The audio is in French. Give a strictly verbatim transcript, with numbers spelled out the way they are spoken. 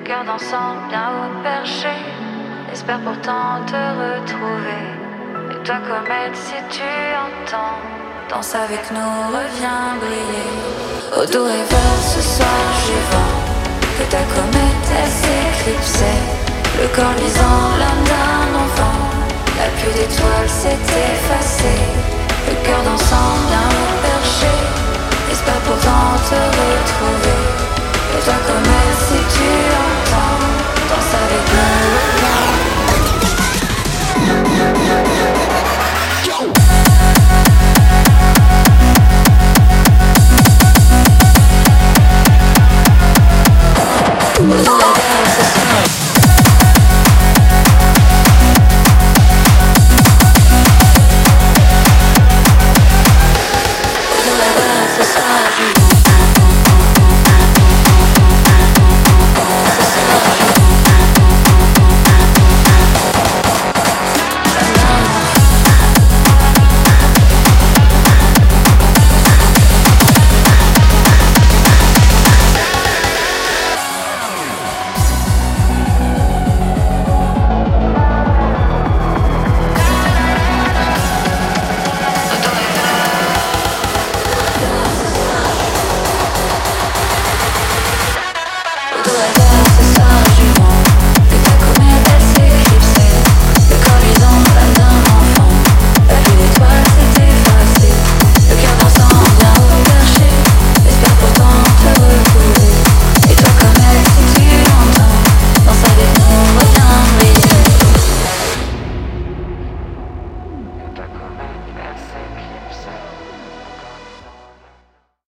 cœur dansant bien haut perché, espère pourtant te retrouver. Et toi comète, si tu entends, danse avec nous, reviens briller. Au doux rêveur, ce soir j'ai vent que ta comète elle s'éclipsait. Le corps luisant, l'âme d'un enfant, la pluie d'étoiles s'est effacée. Le cœur dansant bien haut perché, espère pourtant te retrouver. Et toi comète, si tu entends, danse avec nous, reviens. We'll